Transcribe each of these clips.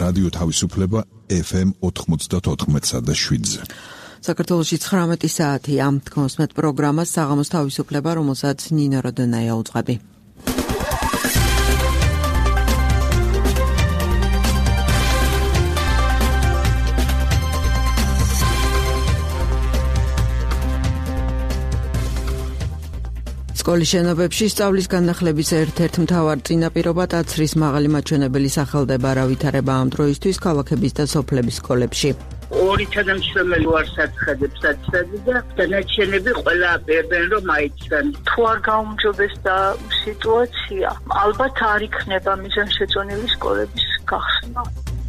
რადიო თავისუფლება FM 94.7-ზე. საქართველოში 19 საათია. კონსმეთ პროგრამა საღამოს თავისუფლება, რომელსაც ნინო როდონაია უძღვები. სკოლის შენობებში სწავლის განახლების ერთ-ერთ მთავარ წინაპირობა დაცრის მაღალი მაჩვენებელი სახელდება, რა ვითარება ამ დროისთვის ქალაქების და სოფლების სკოლებში. ორი თანამშრომელი ვარ საცხადებს და დანარჩენები ყველა აბერბენ რომ აიცან. თუ არ გაუმჯობესდა სიტუაცია, ალბათ არ იქნება მიზანშეწონილი სკოლების გახსნა.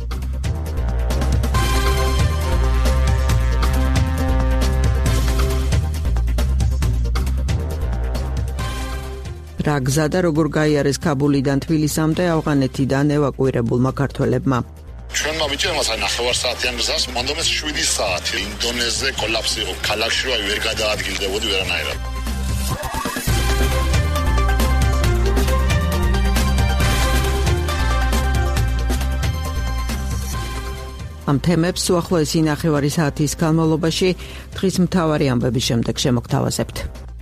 რა გზა და როგორ გაიარეს ქაბულიდან თბილისამდე ავღანეთიდან ევაკუირებულმა ქართველებმა. ჩვენმა ბიჭებმა ნახევარ საათიან გზას მომდომეს 7 საათი. ინდონეზზე კოლაფსი იყო ქალაქში, რომ ვერ გადაადგილდებოდი ვერანაირად. ამ თემებს უახლოესი ნახევარი საათის განმავლობაში დღის მთავარი ამბების შემდეგ შემოგთავაზებთ.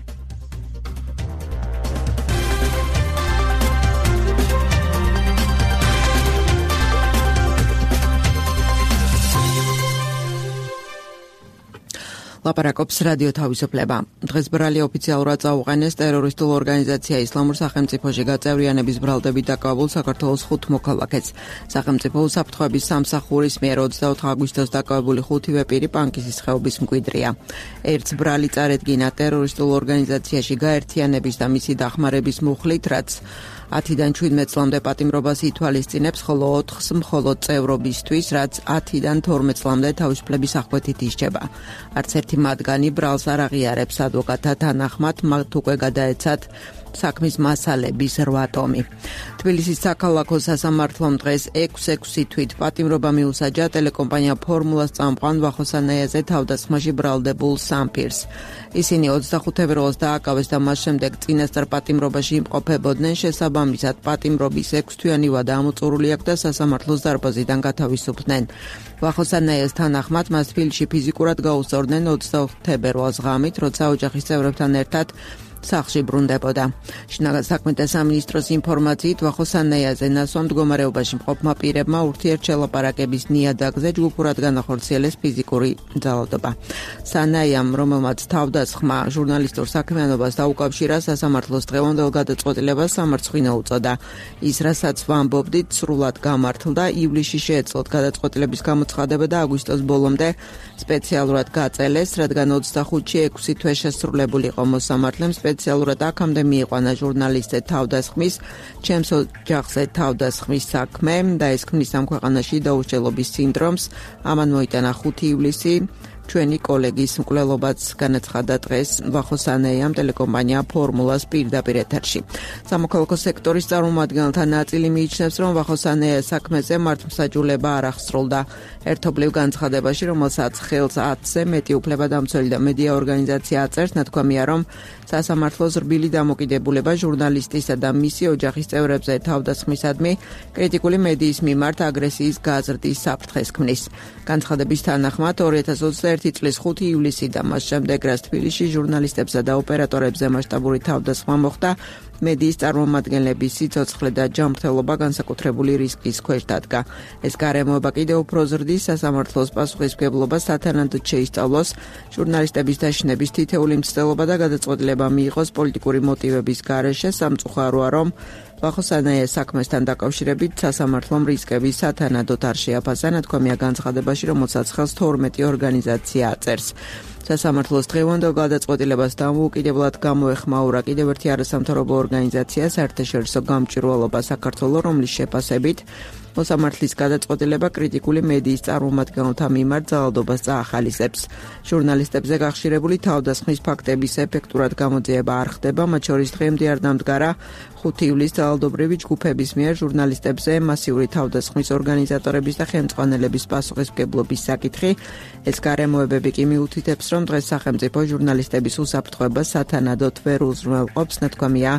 ლაპარაკობს რადიო თავისუფლება. დღეს ბრალი ოფიციალურად წაუყენეს ტერორისტულ ორგანიზაცია ისლამურ სახელმწიფოში გაწევრიანების ბრალდებით დაკავებულ საქართველოს 5 მოქალაქეს. სახელმწიფო უსაფრთხოების სამსახურის მიერ 24 აგვისტოს დაკავებული 5-ვე პირი პანკისის ხეობის მკვიდრია. ერთს ბრალი წარედგინა ტერორისტულ ორგანიზაციაში გაერთიანების და მისი დახმარების მუხლით, რაც 10-დან 17 წლამდე პატიმრობას ითვალისწინებს, ხოლო 4-ს მხოლოდ წევრობისთვის, რაც 10-დან 12 წლამდე თავისუფლების აღკვეთით ისჯება. არც ერთი მათგანი ბრალს არ აღიარებს ადვოკატთა თანახმად, მათ უკვე გადაეცათ საქმის მასალების 8 ტომი. თბილისის საქალაქო სასამართლომ დღეს 6 თვით პატიმრობა მიუსაჯა ტელეკომპანია ფორმულას წამყვან ვახოსანაიაზე თავდასხმაში ბრალდებულ 3 პირს. ისინი 25 თებერვალს დააკავეს და მას შემდეგ წინასწარ პატიმრობაში იმყოფებოდნენ. შესაბამისად პატიმრობის 6 თვიანი ვადა ამოწურული აქვს და სასამართლოს დარბაზიდან გათავისუფლდნენ. ვახოსანაიას თანახმად მას თბილისში ფიზიკურად გაუსწორდნენ 25 თებერვალს ღამით, როცა ოჯახის წევრებთან ერთად სახლში ბრუნდებოდა. შინაგან საქმეთა სამინისტროს ინფორმაციით ვახოსანაიაზე ნასვამ მდგომარეობაში მყოფმა პირებმა ურთიერთშელაპარაკების ნიადაგზე ჯგუფურად განახორციელეს ფიზიკური ძალადობა. სანაიამ, რომელმაც თავდასხმა ჟურნალისტურ საქმიანობას დაუკავშირა, სასამართლოს დღევანდელ გადაწყვეტილებას სამარცხვინო უწოდა. ის, რასაც ვამბობდით, სრულად გამართლდა. ივლისში შეეძლოთ გადაწყვეტილების გამოცხადება და აგვისტოს ბოლომდე სპეციალურად გაწელეს, რადგან 25-ში 6 თვე შესრულებული იყო მოსამართლემ სპეციალურად აქამდე მიიყვანა ჟურნალისტზე თავდასხმის, ჩემს ოჯახზე თავდასხმის საქმე და ეს ქმნის ამ ქვეყანაში დაუსჯელობის სინდრომს. ამან მოიტანა 5 ივლისი. ჩვენი კოლეგის მკვლელობაც განაცხადა დღეს ვახოსანაიამ ტელეკომპანია ფორმულას პირდაპირ ეთერში. სამოქალაქო სექტორის წარმომადგენელთა ნაწილი მიიჩნევს, რომ ვახოსანაიას საქმეზე მართლმსაჯულება არ აღსრულდა. ერთობლივ განცხადებაში, რომელსაც ხელს 10-ზე მეტი უფლებადამცველი და მედია ორგანიზაცია აწერს, ნათქვამია, რომ სასამართლოს რბილი დამოკიდებულება ჟურნალისტისა და მისი ოჯახის წევრებზე თავდასხმისადმი კრიტიკული მედიის მიმართ აგრესიის გაზრდის საფრთხეს ქმნის. განცხადების თანახმად 2021 წლის 5 ივლისიდან მას შემდეგ, რაც თბილისში ჟურნალისტებსა და ოპერატორებზე მასშტაბური თავდასხმა მოხდა, მედიის წარმომადგენლების სიცოცხლე და ჯანმრთელობა განსაკუთრებული რისკის ქვეშ დადგა. ეს გარემოება კიდევ უფრო ზრდის სასამართლოს პასუხისმგებლობა სათანადოდ შეისწავლოს ჟურნალისტების დაშინების თითეული მცდელობა და გადაწყვეტილება მიიღოს პოლიტიკური მოტივების გარეშე. სამწუხაროა, რომ ვახოსანაიას საქმესთან დაკავშირებით სასამართლომ რისკები სათანადოდ არ შეაფასა, ნათქვამია განცხადებაში, რომელსაც ხელს 12 ორგანიზაცია აწერს. სასამართლოს დღევანდელ გადაწყვეტილებას დამოუკიდებლად გამოეხმაურა კიდევ ერთი არასამთავრობო ორგანიზაცია საერთაშორისო გამჭვირვალობა საქართველოს, რომლის შეფასებით მოსამართლის გადაწყვეტილება კრიტიკული მედიის წარმომადგენელთა მიმართ ძალადობას წაახალისებს. ჟურნალისტებზე გახშირებული თავდასხმის ფაქტების ეფექტურად გამოძიება არ ხდება, მათ შორის დღემდე არ დამდგარა 5 ივლისს ძალადობრივი ჯგუფების მიერ ჟურნალისტებზე მასიური თავდასხმის ორგანიზატორების და ხელმძღვანელების პასუხისმგებლობის საკითხი. ეს გარემოებები კი მიუთითებს, რომ დღეს სახელმწიფო ჟურნალისტების უსაფრთხოებას სათანადოდ ვერ უზრუნველყოფს, ნათქვამია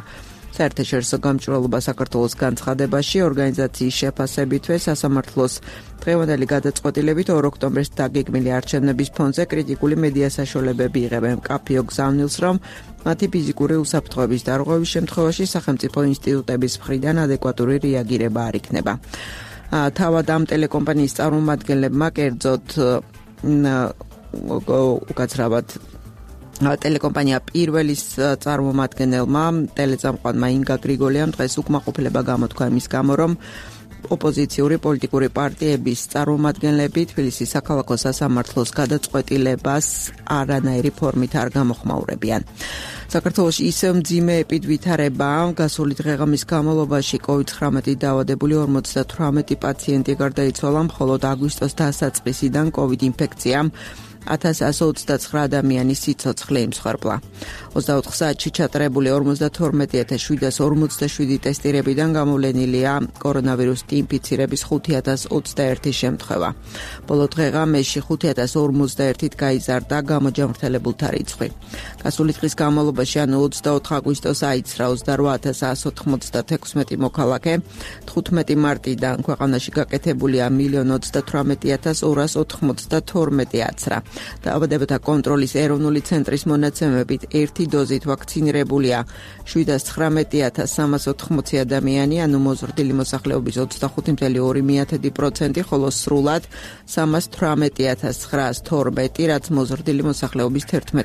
საერთაშორისო გამჭვირვალობა საქართველოს განცხადებაში ორგანიზაციის შეფასებითვე სასამართლოს დღევანდელი გადაწყვეტილებით 2 ოქტომბერს დაგეგმილი არჩევნების ფონზე კრიტიკული მედია საშუალებები იღებენ მკაფიო გზავნილს, რომ მათი ფიზიკური უსაფრთხოების დარღვევის შემთხვევაში სახელმწიფო ინსტიტუტების მხრიდან ადეკვატური რეაგირება არ იქნება. თავად ამ ტელეკომპანიის წარმომადგენლებმა კერძოდ უკაცრავად ტელეკომპანია პირველის წარმომადგენელმა ტელეწამყვანმა ინგა გრიგოლიამ დღეს უკმაყოფილება გამოთქვა იმის გამო, რომ ოპოზიციური პოლიტიკური პარტიების წარმომადგენლები თბილისის საქალაქო სასამართლოს გადაწყვეტილებას არანაირი ფორმით არ გამოხმაურებიან. საქართველოში ისევ მძიმე ეპიდვითარება, გასული დღეღამის განმავლობაში COVID-19 დაავადებული 58 პაციენტი გარდაიცვალა, მხოლოდ აგვისტოს დასაწყისიდან COVID ინფექციამ 1129 ადამიანის სიცოცხლე იმსხვერპლა. 24 საათში ჩატარებული 52747 ტესტირებიდან გამოვლენილია კორონავირუსით ინფიცირების 5021 შემთხვევა. ბოლო დღეღამეში 5051-ით გაიზარდა გამოჯანმრთელებულთა რიცხვი. გასული დღის განმავლობაში, ანუ 24 აგვისტოს აიცრა 28196 მოქალაქე, 15 მარტიდან ქვეყანაში გაკეთებულია 1,038,292 აცრა. დაავადებათა კონტროლის ეროვნული ცენტრის მონაცემებით ერთი დოზით ვაქცინირებულია 719,380 ადამიანი, ანუ მოზრდილი მოსახლეობის 25,2%, ხოლო სრულად 318,912, რაც მოზრდილი მოსახლეობის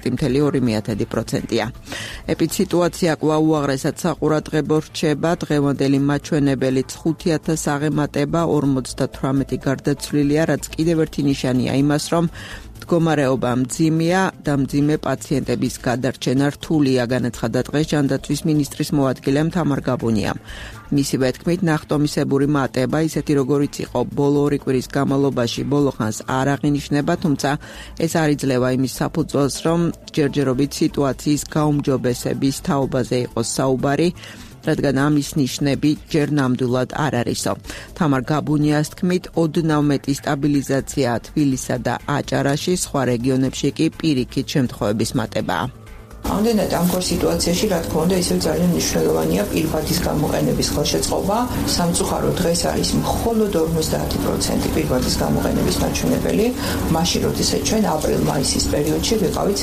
11,2%-ია. ეპიდსიტუაცია კვლავ უაღრესად საყურადღებო რჩება. დღევანდელი მაჩვენებელიც 5,000 აღემატება, 58 გარდაცვლილია, რაც კიდევ ერთი ნიშანია იმას, რომ მდგომარეობა მძიმეა და მძიმე პაციენტების გადარჩენა რთულია, განაცხადა დღეს ჯანდაცვის მინისტრის მოადგილემ თამარ გაბუნიამ. მისივე თქმით, ნახტომისებური მატება, ისეთი როგორიც იყო ბოლო 2 კვირის განმავლობაში, ბოლო ხანს არ აღინიშნება, თუმცა ეს არ იძლევა იმის საფუძველს, რომ ჯერჯერობით სიტუაციის გაუმჯობესების თაობაზე იყოს საუბარი, რადგან ამის ნიშნები ჯერ ნამდვილად არ არისო. თამარ გაბუნიას თქმით, ოდნავ მეტი სტაბილიზაცია თბილისსა და აჭარაში, სხვა რეგიონებში კი პირიქით შემთხვევების მატებაა. ამდენად ამგვარ სიტუაციაში, რა თქმა უნდა, ისევ ძალიან მნიშვნელოვანია პირბადის გამოყენების ხელშეწყობა. სამწუხარო დღეს არის მხოლოდ 50% პირბადის გამოყენების მაჩვენებელი, მაშინ როდესაც ჩვენ აპრილ-მაისის პერიოდში ვიყავით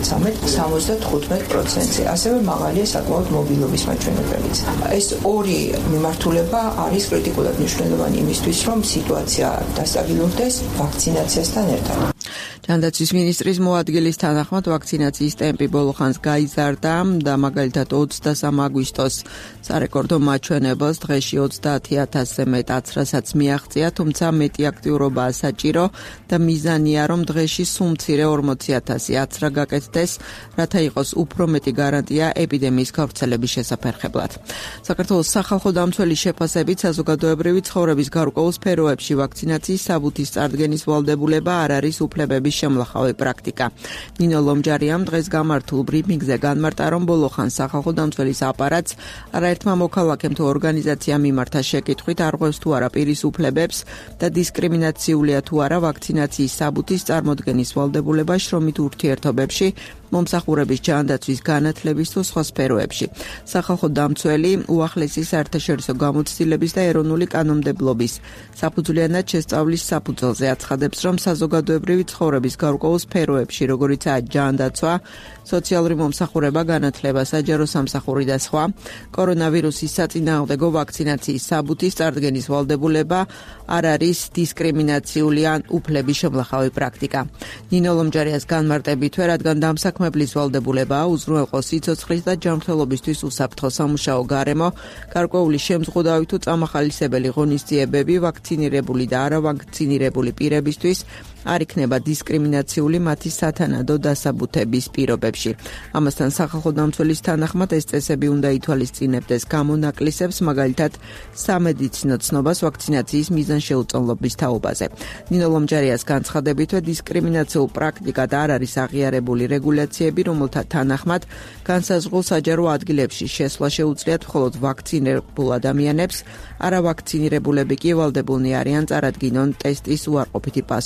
73-75%-ზე. ასევე მაღალია საკმაოდ მობილობის მაჩვენებელიც. ეს ორი მიმართულება არის კრიტიკულად მნიშვნელოვანი იმისთვის, რომ სიტუაცია დასტაბილურდეს ვაქცინაციასთან ერთად. ჯანდაცვის მინისტრის მოადგილის თანახმად ვაქცინაციის ტემპი ბოლო ხანს გაიზარდა და მაგალითად 23 აგვისტოს სარეკორდო მაჩვენებელს დღეში 30,000-ზე მეტ აცრასაც მიაღწია, თუმცა მეტი აქტიურობაა საჭირო და მიზანია, რომ დღეში სულ მცირე 40,000 აცრა გაკეთდეს, რათა იყოს უფრო მეტი გარანტია ეპიდემიის გავრცელების შესაფერხებლად. საქართველოს სახალხო დამცველის შეფასებით, საზოგადოებრივი ცხოვრების გარკვეულ სფეროებში ვაქცინაციის საბუთის წარდგენის ვალდებულება არ არის უფლებების შემლახავი პრაქტიკა. ნინო ლომჯარიამ დღეს გამართულ ბრიფინგზე განმარტა, რომ ბოლო ხანს სახალხო დამცველის აპარატს არაერთმა მოქალაქემ თუ ორგანიზაციამ მიმართა შეკითხვით, არღვევს თუ არა პირის უფლებებს და დისკრიმინაციულია თუ არა ვაქცინაციის საბუთის წარმოდგენის ვალდებულება შრომით ურთიერთობებში, მომსახურების ჯანდაცვის განათლების თუ სხვა სფეროებში. სახალხო დამცველი უახლესი საერთაშორისო გამოცდილების და ეროვნული კანონმდებლობის საფუძვლიანად შესწავლის საფუძველზე აცხადებს, რომ საზოგადოებრივი ცხოვრების გარკვეულ სფეროებში, როგორიცაა ჯანდაცვა, სოციალური მომსახურება, განათლება, საჯარო სამსახური და სხვა, კორონავირუსის საწინააღმდეგო ვაქცინაციის საბუთის წარდგენის ვალდებულება არ არის დისკრიმინაციული ან უფლების შემლახავი პრაქტიკა. ნინო ლომჯარიას განმარტებითვე, რადგან დამსაქმებლის ვალდებულებაა უზრუნველყოს სიცოცხლის და ჯანმრთელობისთვის უსაფრთხო სამუშაო გარემო, გარკვეული შემზღუდავი თუ წამახალისებელი ღონისძიებები ვაქცინირებული და არავაქცინირებული პირებისთვის არ იქნება დისკრიმინაციული მათი სათანადო დასაბუთების პირობებში. ამასთან სახალხო დამცველის თანახმად ეს წესები უნდა ითვალისწინებდეს გამონაკლისებს, მაგალითად სამედიცინო ცნობას ვაქცინაციის მიზანშეუწონლობის თაობაზე. ნინო ლომჯარიას განცხადებითვე დისკრიმინაციულ პრაქტიკად არ არის აღიარებული რეგულაციები, რომელთა თანახმად განსაზღვრულ საჯარო ადგილებში შესვლა შეუძლიათ მხოლოდ ვაქცინირებულ ადამიანებს, არავაქცინირებულები კი ვალდებულნი არიან წარადგინონ ტესტის უარყოფითი პასუხი.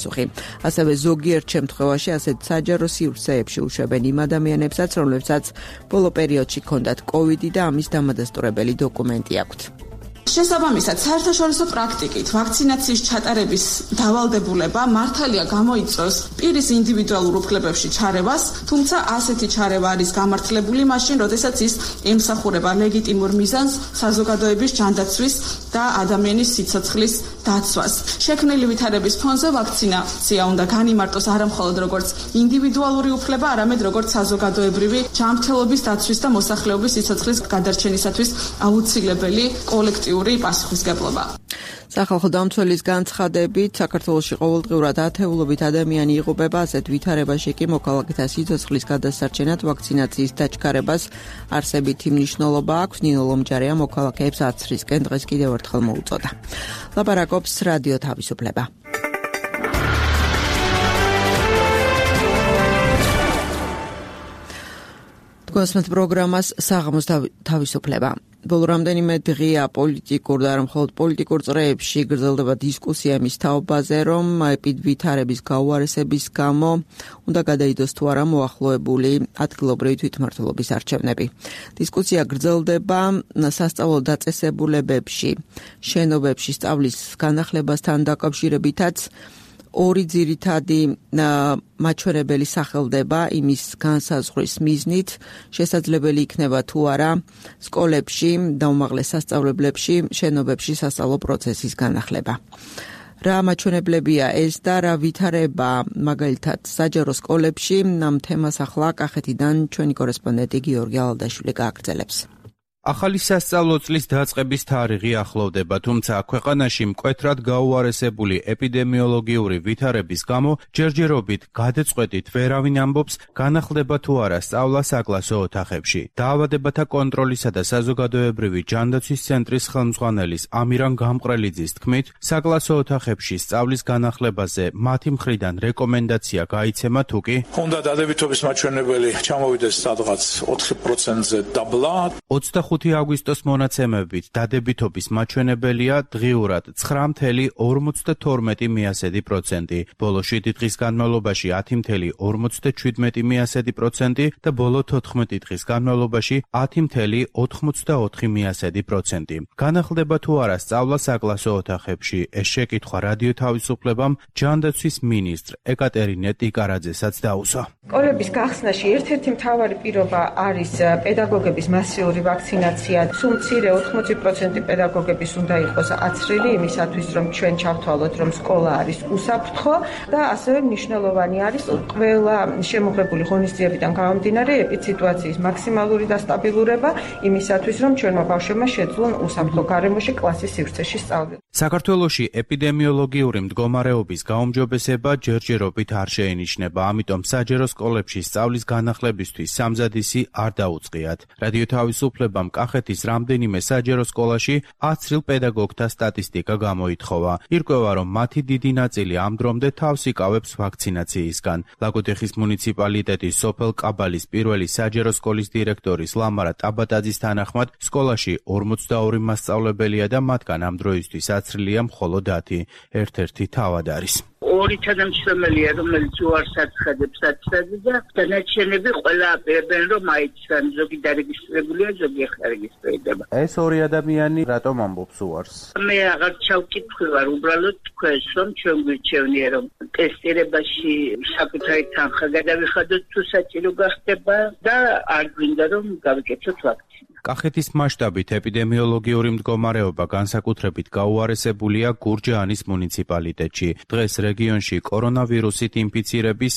ასევე ზოგიერთ შემთხვევაში ასეთ საჯარო სივრცეებში უშვებენ იმ ადამიანებსაც, რომლებსაც ბოლო პერიოდში ჰქონდათ COVID და ამის დამადასტურებელი დოკუმენტი აქვთ. შესაბამისად, საერთაშორისო პრაქტიკით ვაქცინაციის ჩატარების დავალდებულება მართალია გამოიწვევს პირის ინდივიდუალურ უფლებებში ჩარევას, თუმცა ასეთი ჩარევა არის გამართლებული მაშინ, როდესაც ის ემსახურება ლეგიტიმურ მიზანს საზოგადოების ჯანდაცვის და ადამიანის სიცოცხლის დაცვას. შექმნილი ვითარების ფონზე ვაქცინაცია უნდა განიმარტოს არამხოლოდ როგორც ინდივიდუალური უფლება, არამედ როგორც საზოგადოებრივი ჯანმრთელობის დაცვის და მოსახლეობის სიცოცხლის გადარჩენისათვის აუცილებელი კოლექტიური პასუხისმგებლობა. სახალხო დამცველის განცხადებით, საქართველოში ყოველდღიურად ათეულობით ადამიანი იღუპება, ასეთ ვითარებაში კი მოქალაქეთა სიცოცხლის გადასარჩენად ვაქცინაციის დაჩქარებას არსებითი მნიშვნელობა აქვს. ნინო ლომჯარია მოქალაქეებს აცრისკენ დღეს კიდევ ერთხელ მოუწოდა. ლაპარაკობს რადიო თავისუფლება. გასმენთ პროგრამას საღამოს თავისუფლება. ბოლო რამდენიმე დღეა პოლიტიკურ და არა მხოლოდ პოლიტიკურ წრეებში გრძელდება დისკუსია იმის თაობაზე, რომ ვითარების გაუარესების გამო უნდა გადაიდოს თუ არა მოახლოებული ადგილობრივი თვითმმართველობის არჩევნები. დისკუსია გრძელდება სასწავლო დაწესებულებებში, შენობებში სწავლის განახლებასთან დაკავშირებითაც. ორი ძირითადი მაჩვენებელი სახელდება იმის განსაზღვრის მიზნით, შესაძლებელი იქნება თუ არა სკოლებში და უმაღლეს სასწავლებლებში, შენობებში სასწავლო პროცესის განახლება. რა მაჩვენებლებია ეს და რა ვითარება მაგალითად საჯარო სკოლებში, ამ თემას ახლა კახეთიდან ჩვენი კორესპონდენტი გიორგი ალადაშვილი გააგრძელებს. ახალი სასწავლო წლის დაწყების თარიღი ახლოვდება, თუმცა ქვეყანაში მკვეთრად გაუარესებული ეპიდემიოლოგიური ვითარების გამო ჯერჯერობით გადაწყვეტით ვერავინ ამბობს განახლდება თუ არა სწავლა საკლასო ოთახებში. დაავადებათა კონტროლისა და საზოგადოებრივი ჯანდაცვის ცენტრის ხელმძღვანელის ამირან გამყრელიძის თქმით, საკლასო ოთახებში სწავლის განახლებაზე მათი მხრიდან რეკომენდაცია გაიცემა თუ კი უნდა დადებითობის მაჩვენებელი ჩამოვიდეს სადღაც 4%-ზე დაბლა. 25 აგვისტოს მონაცემებით დადებითობის მაჩვენებელია დღიურად 9,52%, ბოლო 7 დღის განმავლობაში 10,57% და ბოლო 14 დღის განმავლობაში 10,84%. განახლდება თუ არა სწავლა საკლასო ოთახებში? ეს შეკითხვა რადიო თავისუფლებამ ჯანდაცვის მინისტრ ეკატერინე ტიკარაძესაც დაუსვა. სკოლების გახსნაში ერთ-ერთი მთავარი პირობა არის პედაგოგების მასიური ვაქცინაცია. სულ მცირე 80% პედაგოგების უნდა იყოს აცრილი იმისათვის, რომ ჩვენ ჩავთვალოთ, რომ სკოლა არის უსაფრთხო და ასევე მნიშვნელოვანი არის ყველა შემოღებული ღონისძიებიდან გამომდინარე ეპიდსიტუაციის მაქსიმალური დასტაბილურება იმისათვის, რომ ჩვენმა ბავშვებმა შეძლონ უსაფრთხო გარემოში კლასის სივრცეში სწავლება. საქართველოში ეპიდემიოლოგიური მდგომარეობის გაუმჯობესება ჯერჯერობით არ შეინიშნება, ამიტომ საჯარო სკოლებში სწავლის განახლებისთვის სამზადისი არ დაუწყიათ. რადიო თავისუფლებამ კახეთის რამდენიმე საჯარო სკოლაში აცრილ პედაგოგთა სტატისტიკა გამოითხოვა. ირკვევა, რომ მათი დიდი ნაწილი ამ დრომდე თავს იკავებს ვაქცინაციისგან. ლაგოდეხის მუნიციპალიტეტის სოფელ კაბალის პირველი საჯარო სკოლის დირექტორის ლამარა ტაბატაძის თანახმად, სკოლაში 42 მასწავლებელია და მათგან ამ დროისთვის აცრილია მხოლოდ 10. ერთ-ერთი თავად არის. ორი თანამშრომელია, რომელიც უარს აცხადებს აცრაზე და დანარჩენები ყველა აპირებენ, რომ აიცან, ზოგი დარეგისტრირებულია, ზოგი ახლა რეგისტრირდება. ეს ორი ადამიანი რატომ ამბობს უარს? მე აღარ ჩავკითხავარ, უბრალოდ თქვენს, რომ ჩვენ გვირჩევნია, რომ ტესტირებაში საკუთარი თანხა გადავიხადოთ, თუ საჭირო გახდება და არ გვინდა, რომ გავიკეთოთ ვაქცინა. კახეთის მასშტაბით ეპიდემიოლოგიური მდგომარეობა განსაკუთრებით გაუარესებულია გურჯაანის მუნიციპალიტეტში. დღეს რეგიონში კორონავირუსით ინფიცირების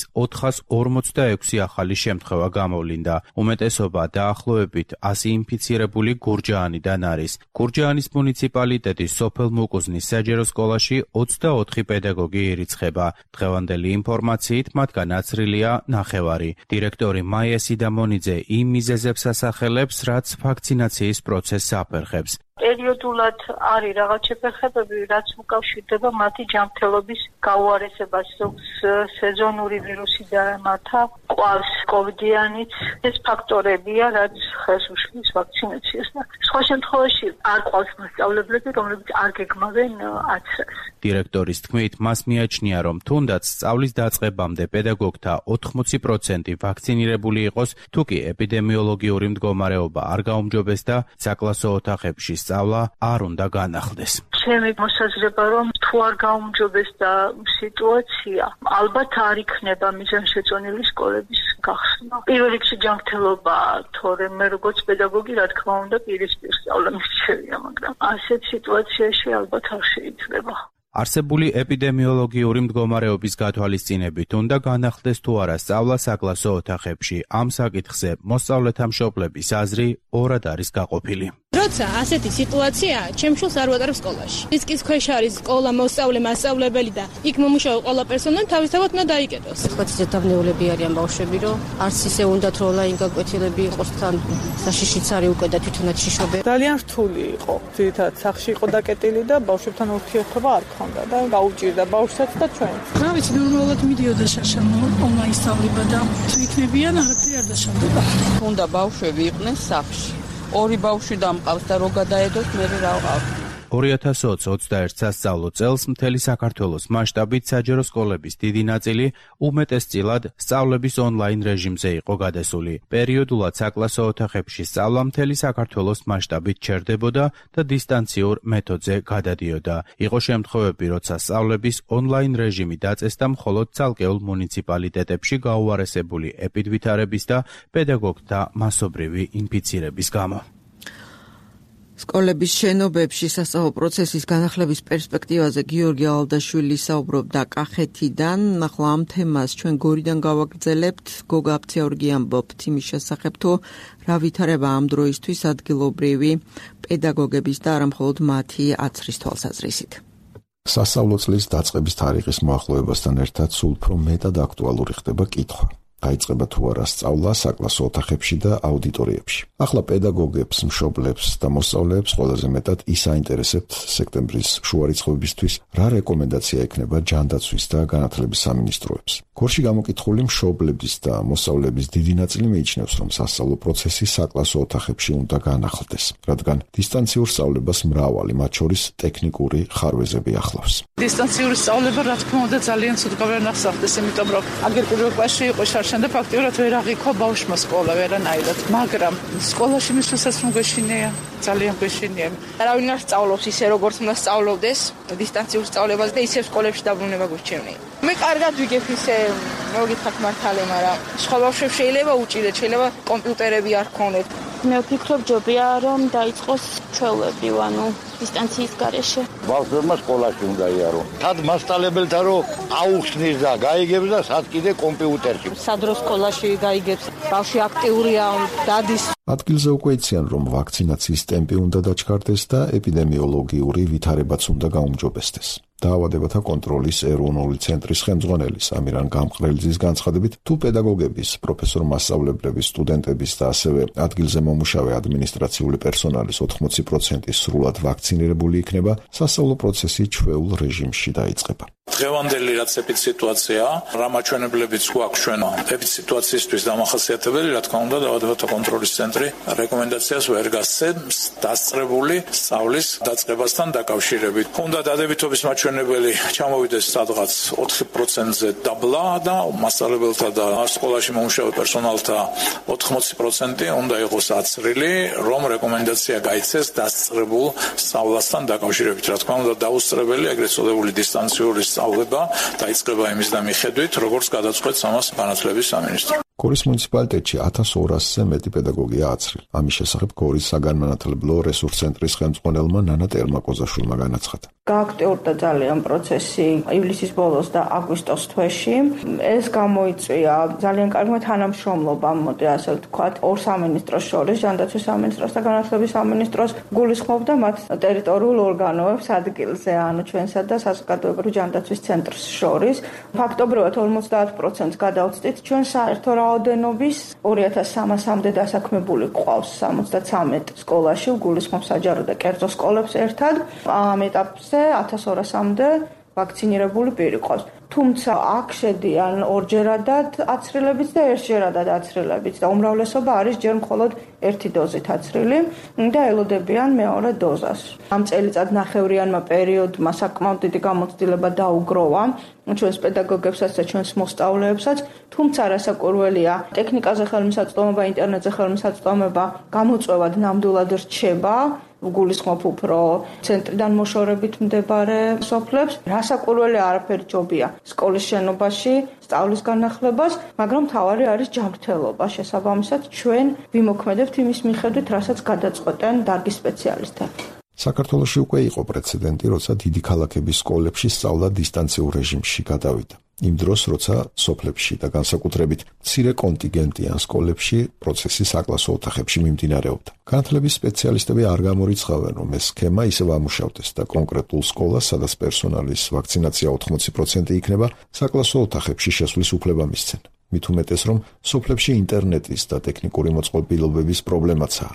446 ახალი შემთხვევა გამოვლინდა. უმეტესობა დაახლოებით 100 ინფიცირებული გურჯაანიდან არის. გურჯაანის მუნიციპალიტეტის სოფელ მუკუზნის საჯარო სკოლაში 24 პედაგოგი ირიცხება. დღევანდელი ინფორმაციით მათგან აცრილია 9. დირექტორი მაია სიდამონიძე იმ მიზეზებს ასახელებს, რაც ვაქცინაციის პროცესს აფერხებს. პერიოდულად არის რაღაც შეფერხებები, რაც უკავშირდება მათი ჯანმრთელობის გაუარესებას, სეზონური ვირუსი დაემართა, ყავს კოვიდიანიც. ეს ფაქტორებია, რაც ხელს უშლის ვაქცინაციას. სხვა შემთხვევაში არ ყავს მასწავლებლები, რომლებიც არ გეგმავენ აცრას. დირექტორის თქმით, მას მიაჩნია, რომ თუნდაც სწავლის დაწყებამდე პედაგოგთა 80% ვაქცინირებული იყოს, თუ კი ეპიდემიოლოგიური მდგომარეობა არ გაუმჯობესდა, საკლასო ოთახებში სწავლა არ უნდა განახლდეს. ჩემი მოსაზრება, რომ თუ არ გაუმჯობესდა სიტუაცია, ალბათ არ იქნება მიზანშეწონილი სკოლების გახსნა. პირველ რიგში ჯანმრთელობა, თორემ მე როგორც პედაგოგი, რა თქმა უნდა, პირისპირ სწავლა მისცემია, მაგრამ ასეთ სიტუაციაში ალბათ არ შეიძლება. არსებული ეპიდემიოლოგიური მდგომარეობის გათვალისწინებით უნდა განახლდეს თუ არა სწავლა საკლასო ოთახებში. ამ საკითხზე მოსწავლეთა მშობლების აზრი ორად არის გაყოფილი. როცა ასეთი სიტუაციაა, ჩემ შვილს არ ვატარებ სკოლაში. რისკის ქვეშ არის სკოლა, მოსწავლე, მასწავლებელი და იქ მომუშავე ყველა პერსონალი თავისთავად უნდა დაიკეტოს. თქვათ ისე დავნეულები არიან ბავშვები, რომ არც ისე უნდათ რომ ლაინ გაკვეთილები იყოს თან საშიშიც არის უკვე და თვითონაც შიშობენ. ძალიან რთული იყო. ძირითადად სახლში იყო დაკეტილი და ბავშვებთან ურთიერთობა არ ქონდა და გაუჭირდა ბავშვსაც და ჩვენც. რა ვიცი, ნორმალურად მიდიოდა შაშამო ონლაინ სწავლება და თუ იქნებიან არაფერი არ დაშავდება. უნდა ბავშვები იყვნენ სახლში. ორი ბავშვი დამყავს და რო გადაედოს მე რა ვყავ. 2021 სასწავლო წელს მთელი საქართველოს მასშტაბით საჯარო სკოლების დიდი ნაწილი უმეტესწილად სწავლების ონლაინ რეჟიმზე იყო გადასული. პერიოდულად საკლასო ოთახებში სწავლა მთელი საქართველოს მასშტაბით ჩერდებოდა და დისტანციურ მეთოდზე გადადიოდა. იყო შემთხვევები, როცა სწავლების ონლაინ რეჟიმი დაწესდა მხოლოდ ცალკეულ მუნიციპალიტეტებში გაუარესებული ეპიდვითარების და პედაგოგთა მასობრივი ინფიცირების გამო. სკოლების შენობებში სასწავლო პროცესის განახლების პერსპექტივაზე გიორგი ალდაშვილი საუბრობდა კახეთიდან. ახლა ამ თემას ჩვენ გორიდან გავაგრძელებთ. გოგა აფციაურგი ამბობთ იმის შესახებ, თუ რა ვითარება ამ დროისთვის ადგილობრივი პედაგოგების და არა მხოლოდ მათი აცრის თვალსაზრისით. სასწავლო წლის დაწყების თარიღის მოახლოებასთან ერთად სულ უფრო მეტად აქტუალური ხდება კითხვა. დაიწყება თუ არა სწავლა საკლასო ოთახებში და აუდიტორიებში. ახლა პედაგოგებს, მშობლებს და მოსწავლეებს ყველაზე მეტად ის აინტერესებთ სექტემბრის შუარიცხვებისთვის რა რეკომენდაცია ექნება ჯანდაცვის და განათლების სამინისტროებს. გორში გამოკითხული მშობლების და მოსწავლეების დიდი ნაწილი მიიჩნევს, რომ სასწავლო პროცესი საკლასო ოთახებში უნდა განახლდეს, რადგან დისტანციურ სწავლებას მრავალი, მათ შორის ტექნიკური ხარვეზები ახლავს. დისტანციური სწავლება რა თქმა უნდა ძალიან ცუდ გავლენას ახდენს, იმიტომ რომ აგერ პირველ კლასში იყო და ფაქტიურად ვერ აღიქვა ბავშვმა სკოლა ვერანაირად, მაგრამ სკოლაში მისვლასაც მოგეშინია, ძალიან გეშინია. არავინ არ სწავლობს ისე როგორც უნდა სწავლობდეს დისტანციურ სწავლებაზე და ისე სკოლებში დაბრუნება გვიჩვენია. მე კარგად ვიგებ ისე მოგითხართ მართალე, მაგრამ სხვა ბავშვებს შეიძლება უჭირდეთ, შეიძლება კომპიუტერები არ ქონდეთ. მე ვფიქრობ ჯობია რომ დაიწყოს ჩვეულებრივ, ანუ დისტანციის გარეშე. ბავშვებმა სკოლაში უნდა იარო. სად მასწავლებელთან რომ აუხსნის და გაიგებს და სად კიდე კომპიუტერში. სადრო სკოლაში გაიგებს, ბავშვი აქტიურია, დადის. ადგილზე უკვე იციან, რომ ვაქცინაციის ტემპი უნდა დაჩქარდეს და ეპიდემიოლოგიური ვითარებაც უნდა გაუმჯობესდეს. დაავადებათა კონტროლის ეროვნული ცენტრის ხელმძღვანელის ამირან გამყრელიძის განცხადებით, თუ პედაგოგების, პროფესორ მასწავლებლების, სტუდენტების და ასევე ადგილზე მომუშავე ადმინისტრაციული პერსონალის 80% სრულად ვაქცინირებული იქნება, სასწავლო პროცესი ჩვეულ რეჟიმში დაიწყება. დღევანდელი რაც ეპიდსიტუაციაა, რა მაჩვენებლებიც გვაქვს ჩვენ ეპიდსიტუაციისთვის დამახასიათებელი, რა თქმა უნდა, დაავადებათა კონტროლის ცენტრი რეკომენდაციას ვერ გასცემს დასწრებული სწავლის დაწყებასთან დაკავშირებით. უნდა დადებითობის მაჩვენებელი ჩამოვიდეს სადღაც 4%-ზე დაბლა და მასწავლებელთა და სკოლაში მომუშავე პერსონალთა 80% უნდა იყოს აცრილი, რომ რეკომენდაცია გაიცეს დასწრებულ სწავლასთან დაკავშირებით. რა თქმა უნდა, დაუსწრებელი ეგრეთ წოდებული დისტანციური სწავლება დაიწყება იმის და მიხედვით, როგორც გადაწყვეტს ამას განათლების სამინისტრო. გორის მუნიციპალიტეტში 1200-ზე მეტი პედაგოგია აცრილი. ამის შესახებ გორის საგანმანათლებლო რესურს ცენტრის ხელმძღვანელმა ნანა ტერმაკოზაშვილმა განაცხადა. გააქტიურდა ძალიან პროცესი ივლისის ბოლოს და აგვისტოს თვეში. ეს გამოიწვია ძალიან კარგმა თანამშრომლობამ, მოდი ასე ვთქვათ, ორ სამინისტროს შორის, ჯანდაცვის სამინისტროს და განათლების სამინისტროს, გულისხმობდა მათ ტერიტორიულ ორგანოებს ადგილზე, ანუ ჩვენსა და საზოგადოებრივი ჯანდაცვის ცენტრს შორის. ფაქტობრივად 50%-ს გადავწყვით ჩვენ საერთო რაოდენობის 2300-მდე დასაქმებული ყავს 73 სკოლაში, გულისხმობს საჯარო და კერძო სკოლებს ერთად. ამ ეტაპზე 1200-მდე ვაქცინირებული პირი ყავს. თუმცა აქ შედიან ორჯერადად აცრილებიც და ერთჯერადად აცრილებიც და უმრავლესობა არის ჯერ მხოლოდ ერთი დოზით აცრილი და ელოდებიან მეორე დოზას. ამ წელიწად ნახევრიანმა პერიოდმა საკმაოდ დიდი გამოცდილება დაუგროვა ჩვენს პედაგოგებსაც და ჩვენს მოსწავლეებსაც, თუმცა რასაკვირველია, ტექნიკაზე ხელმისაწვდომობა, ინტერნეტზე ხელმისაწვდომობა გამოწვევად ნამდვილად რჩება. გულისხმობ უფრო ცენტრიდან მოშორებით მდებარე სოფლებს. რასაკვირველია, არაფერი ჯობია სკოლის შენობაში სწავლის განახლებას, მაგრამ თავარი არის ჯანმრთელობა. შესაბამისად, ჩვენ ვიმოქმედებთ იმის მიხედვით, რასაც გადაწყვეტენ დარგის სპეციალისტები. საქართველოში უკვე იყო პრეცედენტი, როცა დიდი ქალაქების სკოლებში სწავლა დისტანციურ რეჟიმში გადავიდა. იმ დროს, როცა სოფლებში და განსაკუთრებით მცირე კონტინგენტიან სკოლებში პროცესი საკლასო ოთახებში მიმდინარეობდა. განათლების სპეციალისტები არ გამორიცხავენ, რომ ეს სქემა ისევ ამუშავდეს და კონკრეტულ სკოლას, სადაც პერსონალის ვაქცინაცია 80% იქნება, საკლასო ოთახებში შესვლის უფლება მისცენ. მით უმეტეს, რომ სოფლებში ინტერნეტის და ტექნიკური მოწყობილობების პრობლემაცაა.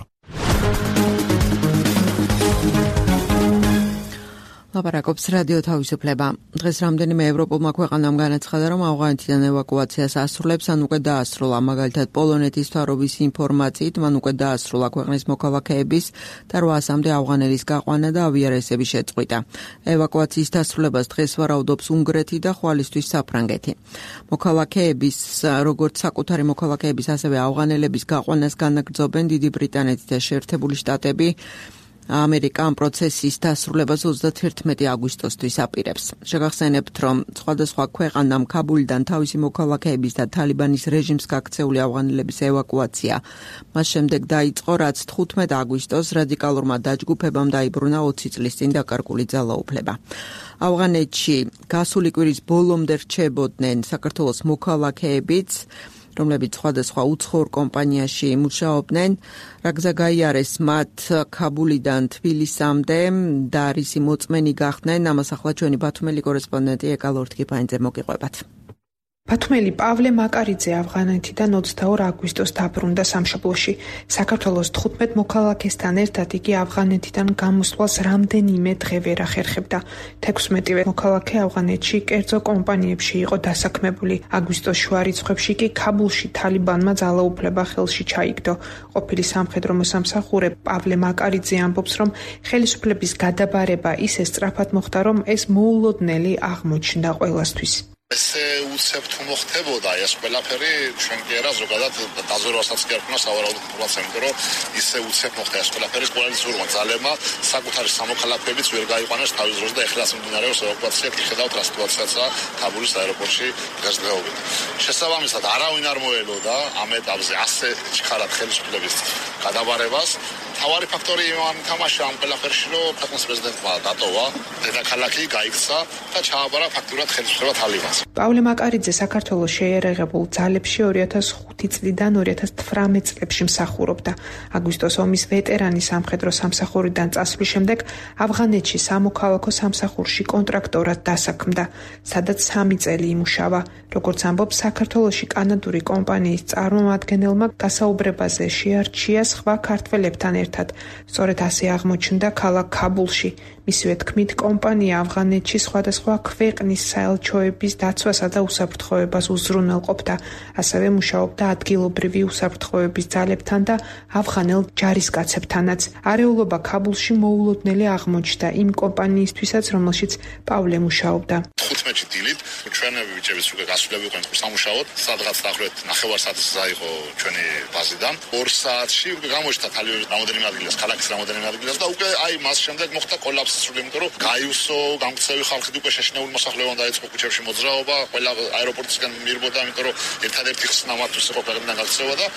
ლაპარაკობს რადიო თავისუფლება. დღეს რამდენიმე ევროპულმა ქვეყანამ განაცხადა, რომ ავღანეთიდან ევაკუაციას ასრულებს, ან უკვე დაასრულა. მაგალითად, პოლონეთის მთავრობის ინფორმაციით, მან უკვე დაასრულა ქვეყნის მოქალაქეების და 800-მდე ავღანელის გაყვანა და ავიარესების შეწყვეტა. ევაკუაციის დასრულებას დღეს ვარაუდობს უნგრეთი და ხვალისთვის საფრანგეთი. მოქალაქეების, როგორც საკუთარი მოქალაქეების, ასევე ავღანელების გაყვანას განაგრძობენ დიდი ბრიტანეთი და შეერთებული შტატები. ამერიკა ამ პროცესის დასრულებას 31 აგვისტოსთვის აპირებს. შეგახსენებთ, რომ სხვადასხვა ქვეყანამ ქაბულიდან თავისი მოქალაქეების და თალიბანის რეჟიმს გაქცეული ავღანელების ევაკუაცია მას შემდეგ დაიწყო, რაც 15 აგვისტოს რადიკალურმა დაჯგუფებამ დაიბრუნა 20 წლის წინ დაკარგული ძალაუფლება. ავღანეთში გასული კვირის ბოლომდე რჩებოდნენ საქართველოს მოქალაქეებიც, რომლებიც სხვადასხვა უცხოურ კომპანიაში მუშაობდნენ. რა გზა გაიარეს მათ ქაბულიდან თბილისამდე და რისი მოწმენი გახდნენ, ამას ახლა ჩვენი ბათუმელი კორესპონდენტი ეკა ლორთქიფანიძე მოგიყვებათ. ბათუმელი პავლე მაკარიძე ავღანეთიდან 22 აგვისტოს დაბრუნდა სამშობლოში. საქართველოს 15 მოქალაქესთან ერთად იგი ავღანეთიდან გამოსვლას რამდენიმე დღე ვერ ახერხებდა. 16 მოქალაქე ავღანეთში კერძო კომპანიებში იყო დასაქმებული. აგვისტოს შუა რიცხვებში კი ქაბულში თალიბანმა ძალაუფლება ხელში ჩაიგდო. ყოფილი სამხედრო მოსამსახურე პავლე მაკარიძე ამბობს, რომ ხელისუფლების გადაბარება ისე სწრაფად მოხდა, რომ ეს მოულოდნელი აღმოჩნდა ყველასთვის. ესე უცებთ მოხდებოდა ეს ყველაფერი ჩვენ კი არა ზოგადად დაზვერვასაც კი არ ქნა სავარაუდო ინფორმაცია, იმიტომ რომ ისე უცებ მოხდა ეს ყველაფერი კოალიციური ძალებმა საკუთარი სამოქალაქეებიც ვერ გაიყვანეს თავის დროს და ეხლაც მიმდინარეობს ევაკუაცია. ხედავთ რა სიტუაციაა ქაბულის აეროპორტში დღესდღეობით. შესაბამისად არავინ არ მოელოდა ამ ეტაპზე ასე ჩქარად ხელისუფლების გადაბარებას. თავარი ფაქტორი იმან თამაშია ამ ყველაფერში, რომ ქვეყნის პრეზიდენტმა დატოვა დედაქალაქი, გაიქცა და ჩააბარა ფაქტურად ხელისუფლება თალიბანს. პავლე მაკარიძე საქართველოს შეიარაღებულ ძალებში 2005 წლიდან 2018 წლებში მსახურობდა. აგვისტოს ომის ვეტერანი სამხედრო სამსახურიდან წასვლის შემდეგ ავღანეთში სამოქალაქო სამსახურში კონტრაქტორად დასაქმდა, სადაც 3 წელი იმუშავა. როგორც ამბობს საქართველოში კანადური კომპანიის წარმომადგენელმა, გასაუბრებაზე შეარჩია სხვა ქართველებთან ერთად. სწორედ ასე აღმოჩნდა ქალაქ ქაბულში. მისივე თქმით, კომპანია ავღანეთში სხვადასხვა ქვეყნის საელჩოების დაცვასა და უსაფრთხოებას უზრუნველყოფდა. ასევე მუშაობდა ადგილობრივი უსაფრთხოების ძალებთან და ავღანელ ჯარისკაცებთანაც. არეულობა ქაბულში მოულოდნელი აღმოჩნდა იმ კომპანიისთვისაც, რომელშიც პავლე მუშაობდა. 15 დილით ჩვენი ბიჭებიც უკვე გასულები იყვნენ სამუშაოდ, სადღაც დაახლოებით 9 საათის იყო ჩვენი ბაზიდან. 2 საათში უკვე გამოჩნდა თალიბანი რამოდენიმე ადგილას, ქალაქის რამოდენიმე ადგილას და უკვე აი მას შემდეგ მოხდა კოლაფსი. იმიტომ რომ გაიუსო გამქცევი ხალხი უკვე შეშინებული მოსახლეობამ დაიწყო ქუჩებში მოძრაობა, ყველა აეროპორტისგან მიერბოდა, იმიტომ რომ ერთადერთი ხსნა მათთვის იყო ქვეყნიდან გაქცევა და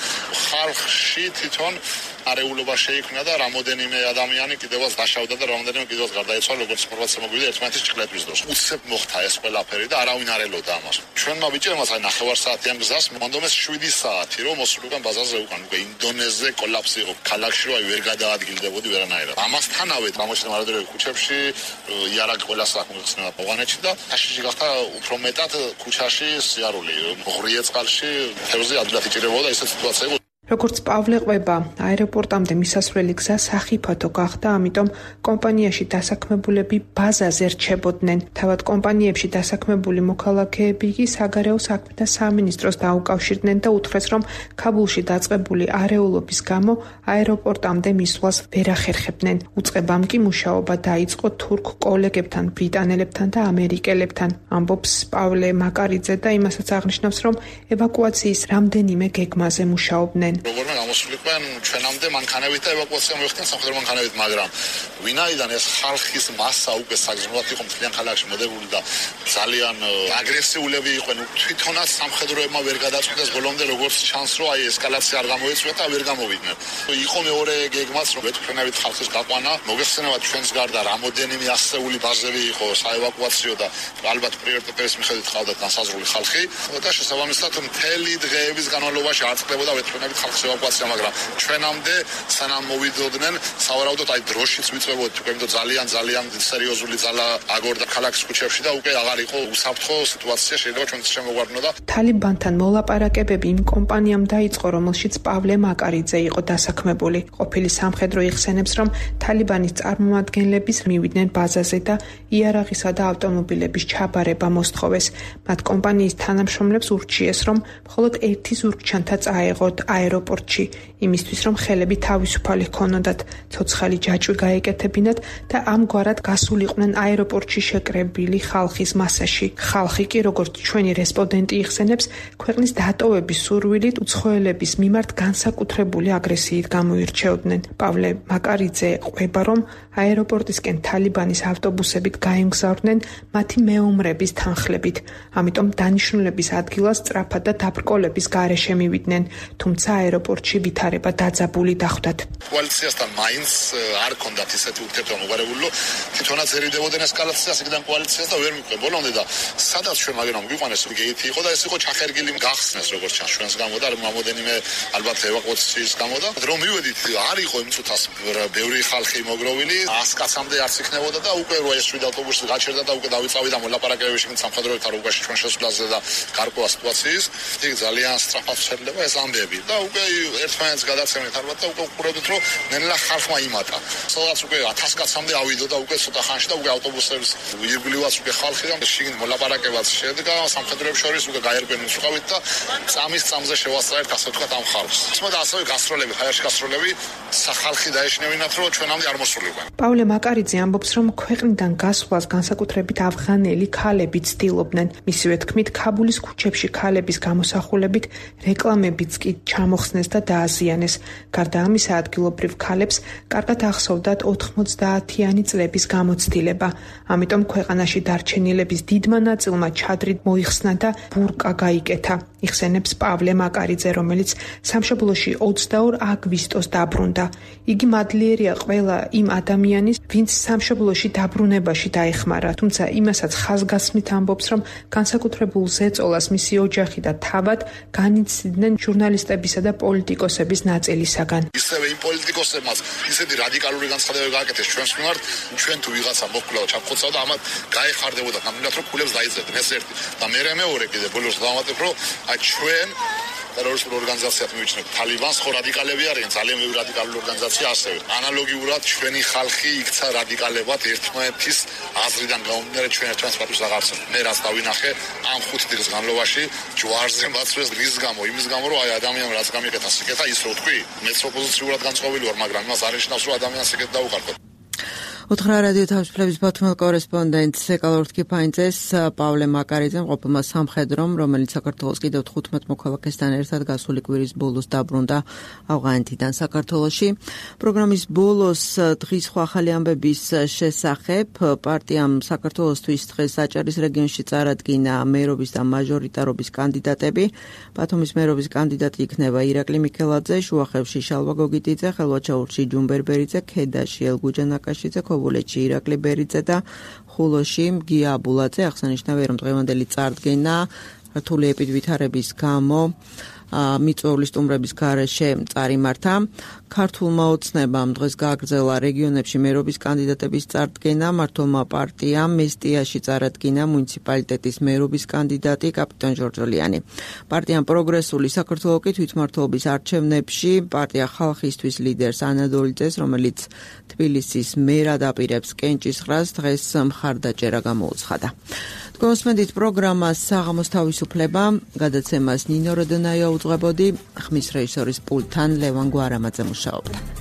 ხალხში თვითონ არეულობა შეიქმნა და რამოდენიმე ადამიანი კიდევაც დაშავდა და რამოდენიმე კიდევაც გარდაიცვალა, როგორც ინფორმაცია მოგვიდა ერთმანეთის ჭრილეთის დროს. უცებ მოხდა ეს ყველაფერი და არავინ არ ელოდა ამას. ჩვენმა ბიჭებმა აი 9 საათიან გზას მომდომეს 7 საათი რომ მოსულიყან ბაზარზე უკან. უკვე ინდონეზზე კოლაფსი იყო ქალაქში, რომ აი ვერ გადაადგილდებოდი ვერანაირად. ამასთანავე გამოჩნდა მარადრევი ქუჩა ქუჩებში იარაღი ყველა საქმე ხსნება ავღანეთში და თაშიში გახდა უფრო მეტად ქუჩაში სიარული ღრიე წყალში თევზი ადვილად იჭირებოდა და ესეც სიტუაცია იყო. როგორც პავლე ყვება, აეროპორტამდე მისასვლელი გზა სახიფათო გახდა, ამიტომ კომპანიაში დასაქმებულები ბაზაზე რჩებოდნენ. თავად კომპანიებში დასაქმებული მოქალაქეები კი საგარეო საქმეთა სამინისტროს დაუკავშირდნენ და უთხრეს, რომ ქაბულში დაწყებული არეულობის გამო აეროპორტამდე მისვლას ვერ ახერხებდნენ. უწყებამ კი მუშაობა დაიწყო თურქ კოლეგებთან, ბრიტანელებთან და ამერიკელებთან. ამბობს პავლე მაკარიძე და იმასაც აღნიშნავს, რომ ევაკუაციის რამდენიმე გეგმაზე მუშაობდნენ. Როგორც გამოსულიყვენ ჩვენამდე მანქანებით და ევაკუაცია მოიხდენ სამხედრო მანქანებით, მაგრამ ვინაიდან ეს ხალხის მასა უკვე საგზნობად იყო მთლიან ქალაქში მოდებული და ძალიან აგრესიულები იყვნენ, თვითონაც სამხედროებმა ვერ გადაწყვიტეს ბოლომდე როგორც ჩანს, რომ აი ესკალაცია არ გამოიწვია და ვერ გამოვიდნენ. იყო მეორე გეგმაც, რომ ვეთქვენებით ხალხის გაყვანა, მოგეხსენებათ ჩვენს გარდა რამოდენიმე ასეული ბაზები იყო საევაკუაციო და ალბათ პრიორიტეტების მიხედვით ყავდათ განსაზღვრული ხალხი და შესაბამისად მთელი დღეების განმავლობაში არ წყდებოდა ვეთქვენებით ხალხის ევაკუაცია, მაგრამ ჩვენამდე სანამ მოვიდოდნენ, სავარაუდოდ აი დროშიც ვიწვევოთ, უკვე იმიტომ ძალიან სერიოზული ძალა აგორდა ქალაქის ქუჩებში და უკვე აღარ იყო უსაფრთხო სიტუაცია შეიძლება ჩვენც შემოგვარდნოდა. თალიბანთან მოლაპარაკებები იმ კომპანიამ დაიწყო, რომელშიც პავლე მაკარიძე იყო დასაქმებული. ყოფილი სამხედრო იხსენებს, რომ თალიბანის წარმომადგენლების მივიდნენ ბაზაზე და იარაღისა და ავტომობილების ჩაბარება მოსთხოვეს. მათ კომპანიის თანამშრომლებს ურჩიეს, რომ მხოლოდ ერთი ზურგჩანთა წაეღოთ აეროპორტში, იმისთვის რომ ხელები თავისუფალი ჰქონოდათ, ცოცხალი ჯაჭვი გაეკეთებინათ და ამგვარად გასულიყვნენ აეროპორტში შეკრებილი ხალხის მასაში. ხალხი კი, როგორც ჩვენი რესპონდენტი იხსენებს, ქვეყნის დატოვების სურვილით უცხოელების მიმართ განსაკუთრებული აგრესიით გამოირჩეოდნენ. პავლე მაკარიძე ყვება, რომ აეროპორტისკენ თალიბანის ავტობუსებით გაემგზავრდნენ მათი მეომრების თანხლებით, ამიტომ დანიშნულების ადგილას სწრაფად და დაბრკოლების გარეშე მივიდნენ, თუმცა აეროპორტში ვითარება დაძაბული დახვდათ. კოალიციასთან მაინც არ ქონდათ ისეთი ურთიერთობა, თვითონაც ერიდებოდნენ ესკალაციას იქიდან კოალიციას და ვერ მიყვე ბოლომდე და სადაც ჩვენ მაგრამ გვიყვანეს გეითი იყო და ეს იყო ჩახერგილი გახსნეს როგორც ჩანს ჩვენს გამო და რამოდენიმე ალბათ ევაკუაციის გამო და რომ მივედით არ იყო იმ წუთას ბევრი ხალხი მოგროვილი 100 კაცამდე არც იქნებოდა და უკვე რო ეს შვიდ ავტობუსი გაჩერდა და უკვე დავიწავიდა მოლაპარაკებებში სამხედროებთან უკაში ჩვენ შესვლაზე და გარკვეულ სიტუაციის იქ ძალიან სწრაფად შეიძლება ეს ამბები და უკვე ერთმანეთს გადაცემით ალბათ და უკვე უყურებთ რომ ნელა ხალხმა იმატა სადაც უკვე 1000 კაცამდე ავიდო და უკვე ცოტა ხანში და უკვე ავტობუსების ირგვლივაც უკვე ხალხი და შიგნით მოლაპარაკებაც შედგა სამხედროებს შორის უკვე გაერკვნენ ვიყავით და წამის წამზე შევასწრებთ ასე ვთქვათ ამ ხალხს. თუმცა ასევე გასტროლები, ჰაერში გასტროლები სახალხი დაეშნევინათ რომ ჩვენამდე არ მოსულიყვნენ. პავლე მაკარიძე ამბობს რომ ქვეყნიდან გასვლას განსაკუთრებით ავღანელი ქალები ცდილობდნენ. მისივე თქმით, ქაბულის ქუჩებში ქალების გამოსახულებით რეკლამებიც კი ჩამოხსნეს და დააზიანეს. გარდა ამისა, ადგილობრივ ქალებს კარგად ახსოვდათ 90-იანი წლების გამოცდილება. ამიტომ ქვეყანაში დარჩენილების დიდმა ნაწილმა ჩადრით მოიხსნა და ბურკა გაიკეთა. იხსენებს პავლე მაკარიძე, რომელიც სამშობლოში 22 აგვისტოს დაბრუნდა. იგი მადლიერია ყველა იმ ადამიანის, ვინც სამშობლოში დაბრუნებაში დაეხმარა, თუმცა იმასაც ხაზგასმით ამბობს, რომ განსაკუთრებულ ზეწოლას მისი ოჯახი და თავად განიცდიდნენ ჟურნალისტებისა და პოლიტიკოსების ნაწილისაგან. ისევე იმ პოლიტიკოსებმაც ისეთი რადიკალური განცხადებები გააკეთეს ჩვენს მიმართ, ჩვენ თუ ვიღაცა მოხკლა ჩაფხოცავდა, ამათ გაეხარდებოდა ნამდვილად რომ ქულებს დაიძებდნენ. ეს ერთი და მეორე კიდე ბოლოს დავამატებ, რომ ჩვენ ტერორისტულ ორგანიზაციად მივიჩნევთ თალიბანს, ხო რადიკალები არიან, ძალიან ბევრი რადიკალური ორგანიზაცია ასევე. ანალოგიურად ჩვენი ხალხი იქცა რადიკალებად ერთმანეთის აზრიდან გამომდინარე ჩვენ ერთმანეთს პატივს აღარსებთ. მე რაც დავინახე ამ 5 დღის განმავლობაში ჯვარზე მაცვეს რის გამო, იმის გამო რომ აი ადამიანმა რაც გამიკეთა სიკეთა ის რო თქვი, მეც ოპოზიციურად განწყობილი ვარ, მაგრამ იმას არ ნიშნავს რომ ადამიანს სიკეთე დაუყარდო. უთხრა რადიო თავისუფლების ბათუმელ კორესპონდენტს ეკალორთ კიფაინძეს პავლე მაკარიძემ ყოფილმა სამხედრომ, რომელიც საქართველოს კიდევ 15 მოქალაქესთან ერთად გასული კვირის ბოლოს დაბრუნდა ავღანეთიდან საქართველოში. პროგრამის ბოლოს დღის სხვა ახალი ამბების შესახებ პარტიამ საქართველოსთვის დღეს აჭარის რეგიონში წარადგინა მერობის და მაჟორიტარობის კანდიდატები. ბათუმის მერობის კანდიდატი იქნება ირაკლი მიქელაძე, შუახევში შალვა გოგიტიძე, ხელვაჩაურში ჯუმბერბერიძე, ქედაში ელგუჯანაკაშიძე, ბულეთში ირაკლი ბერიძე და ხულოში მგია აბულაძე. აღსანიშნავია, რომ დღევანდელი წარდგენა რთული ეპიდვითარების გამო მიწვეული სტუმრების გარეშე წარიმართა. ქართულმა ოცნებამ დღეს გააგრძელა რეგიონებში მერობის კანდიდატების წარდგენა. მმართველმა პარტიამ მესტიაში წარადგინა მუნიციპალიტეტის მერობის კანდიდატი კაპიტან ჯორჯოლიანი. პარტიამ პროგრესული საქართველოს კი თვითმმართველობის არჩევნებში პარტია ხალხისთვის ლიდერს ანადოლიძეს, რომელიც თბილისის მერად აპირებს კენჭისყრას, დღეს მხარდაჭერა გამოუცხადა. გოსმენდით პროგრამას საღამოს თავისუფლება, გადაცემას ნინო როდონაია უძღვებოდი, ხმის რეჟისორის პულტთან ლევან გვარამაძე მუშაობდა.